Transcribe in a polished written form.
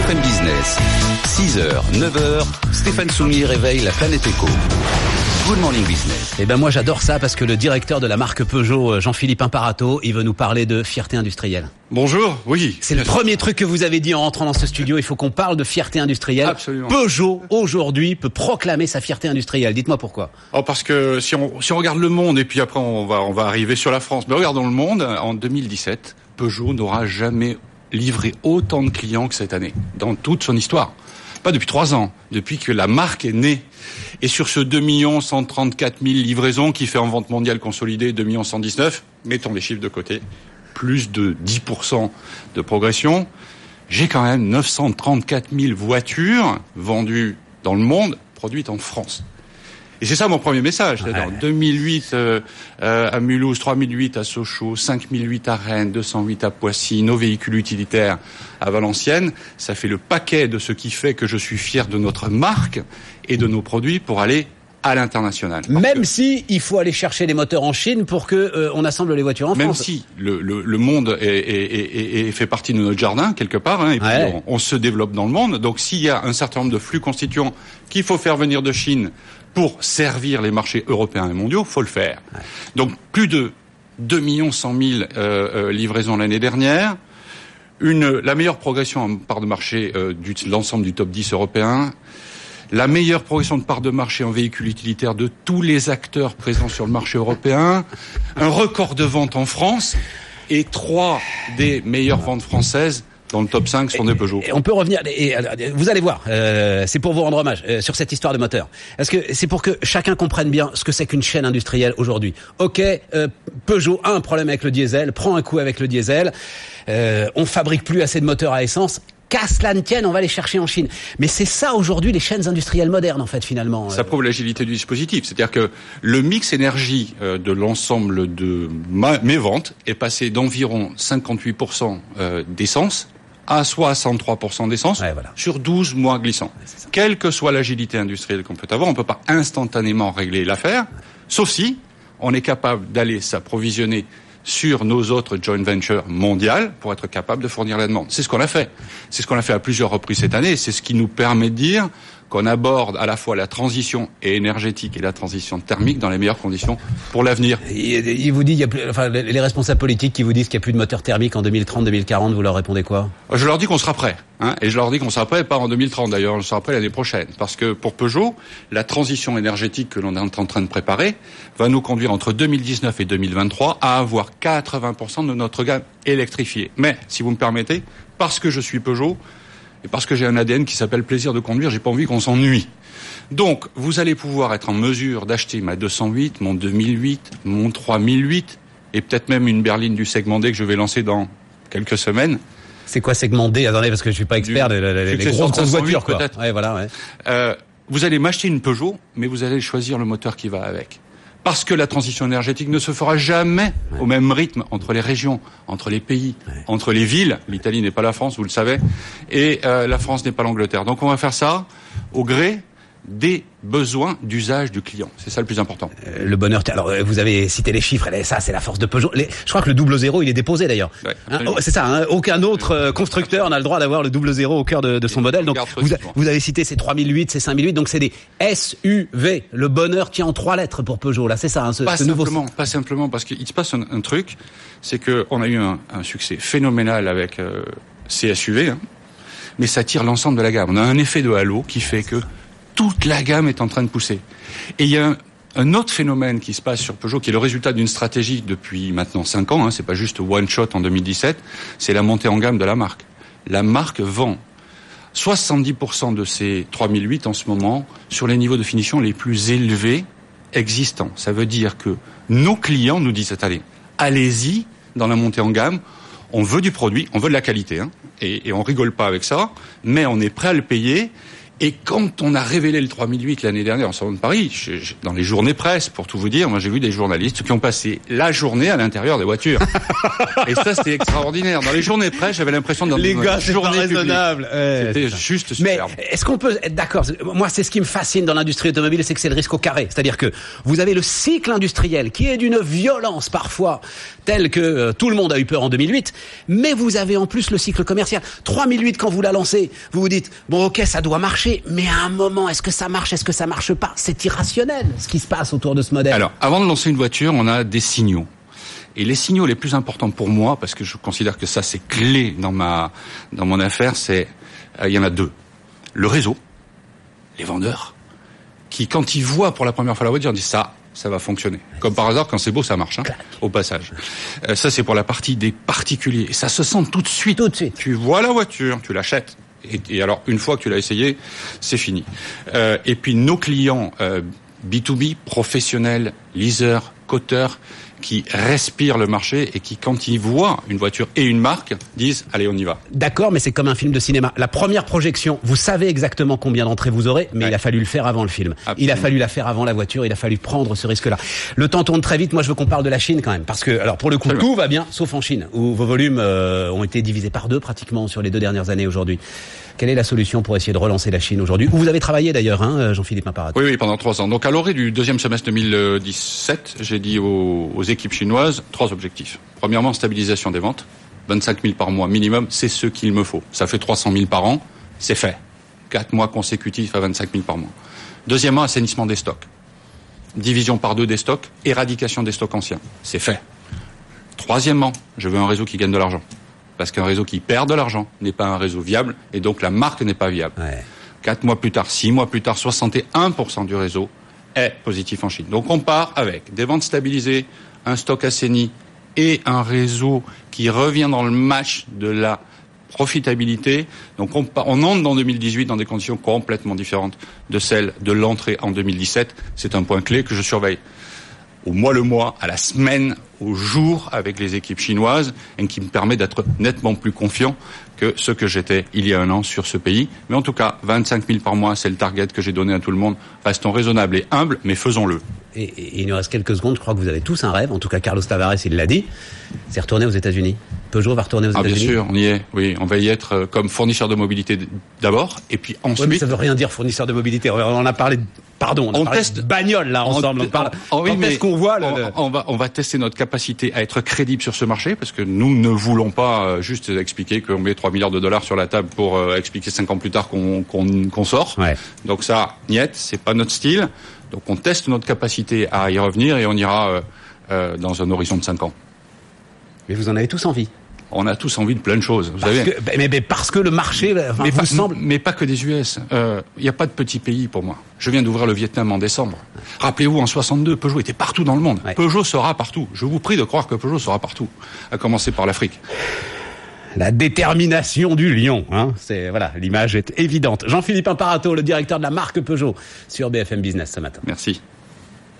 BFM Business, 6h, 9h, Stéphane Soumy réveille la planète éco. Good Morning Business. Eh ben moi j'adore ça parce que le directeur de la marque Peugeot, Jean-Philippe Imparato, il veut nous parler de fierté industrielle. Bonjour, oui. C'est le premier truc que vous avez dit en rentrant dans ce studio, il faut qu'on parle de fierté industrielle. Absolument. Peugeot, aujourd'hui, peut proclamer sa fierté industrielle. Dites-moi pourquoi. Parce que si on regarde le monde, et puis après on va arriver sur la France, mais regardons le monde, en 2017, Peugeot n'aura jamais livré autant de clients que cette année, dans toute son histoire. Pas depuis 3 ans, depuis que la marque est née. Et sur ce 2 134 000 livraisons qui fait en vente mondiale consolidée 2 119 000, mettons les chiffres de côté, plus de 10% de progression, j'ai quand même 934 000 voitures vendues dans le monde, produites en France. Et c'est ça mon premier message. C'est-à-dire 2008 à Mulhouse, 3008 à Sochaux, 5008 à Rennes, 208 à Poissy, nos véhicules utilitaires à Valenciennes. Ça fait le paquet de ce qui fait que je suis fier de notre marque et de nos produits pour aller à l'international. Même si il faut aller chercher les moteurs en Chine pour que on assemble les voitures en France. Même si le monde est fait partie de notre jardin quelque part, et puis on se développe dans le monde. Donc s'il y a un certain nombre de flux constituants qu'il faut faire venir de Chine pour servir les marchés européens et mondiaux, faut le faire. Donc plus de 2 100 000 livraisons l'année dernière. La meilleure progression en part de marché de l'ensemble du top 10 européen. La meilleure progression de part de marché en véhicules utilitaires de tous les acteurs présents sur le marché européen. Un record de vente en France. Et 3 des meilleures ventes françaises dans le top 5 sont des Peugeot. Et on peut revenir, vous allez voir, c'est pour vous rendre hommage sur cette histoire de moteur. Est-ce que c'est pour que chacun comprenne bien ce que c'est qu'une chaîne industrielle aujourd'hui. Ok, Peugeot a un problème avec le diesel, prend un coup avec le diesel, on fabrique plus assez de moteurs à essence. Qu'à cela ne tienne, on va les chercher en Chine. Mais c'est ça aujourd'hui les chaînes industrielles modernes en fait finalement. Ça prouve l'agilité du dispositif. C'est-à-dire que le mix énergie de l'ensemble de mes ventes est passé d'environ 58% d'essence à 63% d'essence sur 12 mois glissants. Quelle que soit l'agilité industrielle qu'on peut avoir, on ne peut pas instantanément régler l'affaire, sauf si on est capable d'aller s'approvisionner sur nos autres joint ventures mondiales pour être capable de fournir la demande. C'est ce qu'on a fait. C'est ce qu'on a fait à plusieurs reprises cette année. C'est ce qui nous permet de dire qu'on aborde à la fois la transition énergétique et la transition thermique dans les meilleures conditions pour l'avenir. Il vous dit, les responsables politiques qui vous disent qu'il n'y a plus de moteur thermique en 2030-2040, vous leur répondez quoi? Je leur dis qu'on sera prêt. Et je leur dis qu'on sera prêt, pas en 2030 d'ailleurs, on sera prêt l'année prochaine. Parce que pour Peugeot, la transition énergétique que l'on est en train de préparer va nous conduire entre 2019 et 2023 à avoir 80% de notre gamme électrifiée. Mais, si vous me permettez, parce que je suis Peugeot, et parce que j'ai un ADN qui s'appelle plaisir de conduire, j'ai pas envie qu'on s'ennuie. Donc, vous allez pouvoir être en mesure d'acheter ma 208, mon 2008, mon 3008, et peut-être même une berline du segment D que je vais lancer dans quelques semaines. C'est quoi segment D? Attendez, parce que je suis pas expert des grosses voitures, quoi. Peut-être. Ouais, voilà, ouais. Vous allez m'acheter une Peugeot, mais vous allez choisir le moteur qui va avec. Parce que la transition énergétique ne se fera jamais au même rythme entre les régions, entre les pays, entre les villes. L'Italie n'est pas la France, vous le savez, et la France n'est pas l'Angleterre. Donc on va faire ça au gré des besoins d'usage du client. C'est ça le plus important. Le bonheur. Alors, vous avez cité les chiffres. Et ça, c'est la force de Peugeot. Je crois que le 00, il est déposé d'ailleurs. C'est ça. Aucun autre constructeur n'a le droit d'avoir le 00 au cœur de son modèle. Donc, vous avez cité ces 3008, ces 5008. Donc, c'est des SUV. Le bonheur tient en 3 lettres pour Peugeot. Là, c'est ça. Pas simplement, parce qu'il se passe un truc, c'est que on a eu un succès phénoménal avec ces SUV, mais ça tire l'ensemble de la gamme. On a un effet de halo qui fait que toute la gamme est en train de pousser. Et il y a un autre phénomène qui se passe sur Peugeot, qui est le résultat d'une stratégie depuis maintenant 5 ans, c'est pas juste one shot en 2017, c'est la montée en gamme de la marque. La marque vend 70% de ces 3008 en ce moment sur les niveaux de finition les plus élevés existants. Ça veut dire que nos clients nous disent, allez-y dans la montée en gamme, on veut du produit, on veut de la qualité, et on rigole pas avec ça, mais on est prêt à le payer. Et quand on a révélé le 3008 l'année dernière en Salon de Paris, dans les journées presse, pour tout vous dire, moi j'ai vu des journalistes qui ont passé la journée à l'intérieur des voitures. Et ça, c'était extraordinaire. Dans les journées presse, j'avais l'impression d'être les dans gars, une c'est journée pas raisonnable. C'était juste superbe. Mais est-ce qu'on peut être d'accord? Moi, c'est ce qui me fascine dans l'industrie automobile, c'est que c'est le risque au carré. C'est-à-dire que vous avez le cycle industriel qui est d'une violence parfois telle que tout le monde a eu peur en 2008, mais vous avez en plus le cycle commercial. 3008, quand vous la lancez, vous vous dites, bon, ok, ça doit marcher, mais à un moment, est-ce que ça marche, est-ce que ça marche pas? C'est irrationnel, ce qui se passe autour de ce modèle. Alors, avant de lancer une voiture, on a des signaux. Et les signaux les plus importants pour moi, parce que je considère que ça c'est clé dans mon affaire, c'est, il y en a deux. Le réseau, les vendeurs, qui quand ils voient pour la première fois la voiture, disent ça va fonctionner. Comme par hasard, quand c'est beau, ça marche, au passage. Ça c'est pour la partie des particuliers. Et ça se sent tout de suite. Tout de suite. Tu vois la voiture, tu l'achètes. Et alors, une fois que tu l'as essayé, c'est fini. Et puis, nos clients B2B, professionnels, leasers, coteurs, qui respirent le marché et qui, quand ils voient une voiture et une marque, disent « Allez, on y va ». D'accord, mais c'est comme un film de cinéma. La première projection, vous savez exactement combien d'entrées vous aurez, mais il a fallu le faire avant le film. Absolument. Il a fallu la faire avant la voiture, il a fallu prendre ce risque-là. Le temps tourne très vite, moi je veux qu'on parle de la Chine quand même, parce que, alors pour le coup, tout va bien, sauf en Chine, où vos volumes ont été divisés par 2 pratiquement sur les 2 dernières années aujourd'hui. Quelle est la solution pour essayer de relancer la Chine aujourd'hui? Où vous avez travaillé d'ailleurs, Jean-Philippe Imparato? Oui, pendant 3 ans. Donc à l'orée du deuxième semestre 2017, j'ai dit aux équipes chinoises 3 objectifs. Premièrement, stabilisation des ventes. 25 000 par mois minimum, c'est ce qu'il me faut. Ça fait 300 000 par an, c'est fait. 4 mois consécutifs à 25 000 par mois. Deuxièmement, assainissement des stocks. Division par 2 des stocks, éradication des stocks anciens. C'est fait. Troisièmement, je veux un réseau qui gagne de l'argent. Parce qu'un réseau qui perd de l'argent n'est pas un réseau viable, et donc la marque n'est pas viable. 4 mois plus tard, 6 mois plus tard, 61% du réseau est positif en Chine. Donc on part avec des ventes stabilisées, un stock assaini et un réseau qui revient dans le match de la profitabilité. Donc on entre dans 2018 dans des conditions complètement différentes de celles de l'entrée en 2017. C'est un point clé que je surveille au mois le mois, à la semaine, au jour avec les équipes chinoises et qui me permet d'être nettement plus confiant que ce que j'étais il y a 1 an sur ce pays. Mais en tout cas, 25 000 par mois, c'est le target que j'ai donné à tout le monde. Restons raisonnables et humbles, mais faisons-le. Et il nous reste quelques secondes, je crois que vous avez tous un rêve, en tout cas Carlos Tavares il l'a dit, c'est retourner aux États-Unis. Peugeot va retourner aux États-Unis. Bien sûr, on y est, oui, on va y être comme fournisseur de mobilité d'abord, et puis ensuite... Oui, mais ça veut rien dire fournisseur de mobilité, on a parlé de bagnole là ensemble, est-ce qu'on voit on va tester notre capacité à être crédible sur ce marché, parce que nous ne voulons pas juste expliquer qu'on met 3 milliards de dollars sur la table pour expliquer 5 ans plus tard qu'on sort. Ouais. Donc ça, niet, c'est pas notre style. Donc on teste notre capacité à y revenir et on ira dans un horizon de 5 ans. Mais vous en avez tous envie? On a tous envie de plein de choses, vous savez. Mais parce que le marché mais pas que des US. Il n'y a pas de petit pays pour moi. Je viens d'ouvrir le Vietnam en décembre. Rappelez-vous, en 62, Peugeot était partout dans le monde. Ouais. Peugeot sera partout. Je vous prie de croire que Peugeot sera partout. À commencer par l'Afrique. La détermination du lion, c'est voilà, l'image est évidente. Jean-Philippe Imparato, le directeur de la marque Peugeot, sur BFM Business ce matin. Merci.